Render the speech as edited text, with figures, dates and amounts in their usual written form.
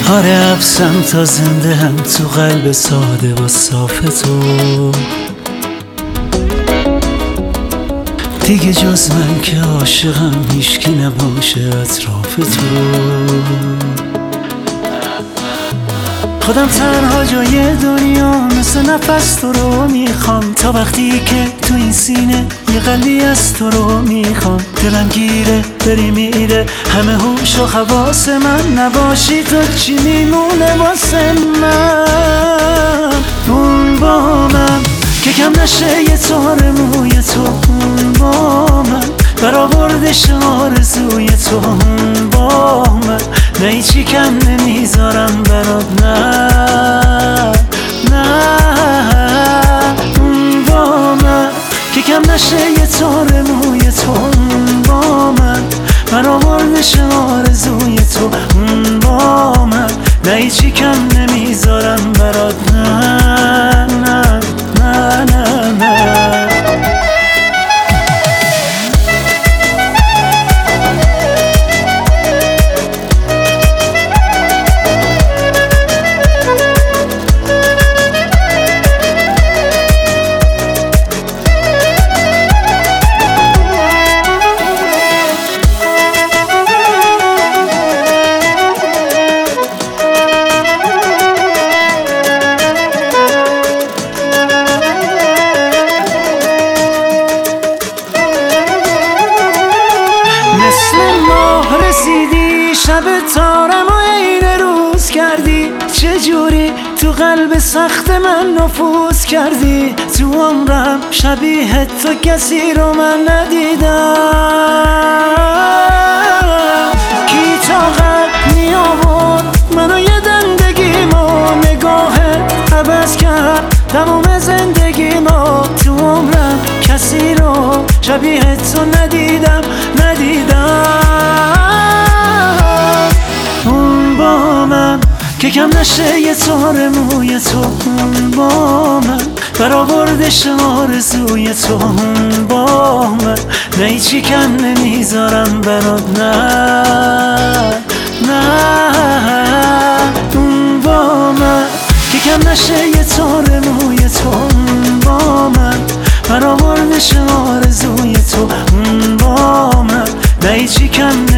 آره حبسم تا زنده هم تو قلب ساده و صاف تو. دیگه جز من که عاشقم هیچکی نباشه اطراف تو. خودم تنها جای دنیا مثل نفس تو رو میخوام، تا وقتی که تو این سینه یه قلبی از تو رو میخوام. دلم گیره بری میره همه هوش و حواس من، نباشی تو چی میمونه واسه من؟ اون با من که کم نشه یه تار موی تو، اون با من برآوردش آرزوی تو، اون با من نه هیچی کم نمیذارم برات، نه نه. اون با من که کم نشه یه تار موی تو، اون با من برآوردش آرزوی تو، اون با من نه هیچی کم نمیذارم برات، نه نه نه نه نه. شب تارم و عین روز کردی، چجوری تو قلب سخت من نفوذ کردی. تو عمرم شبیه تو کسی رو من ندیدم. کی طاقت می آورد منو یه دندگیمو، نگاهت عوض کرد تموم زندگیمو. تو عمرم کسی رو شبیه تو ندیدم که کم نشه یه تار موی تو، اون با من برآوردش آرزوی تو، اون با من نه هیچی کم نمیذارم برات، نه نه. اون با من که کم نشه یه تار موی تو، اون با من برآوردش آرزوی تو، اون با من نه هیچی کم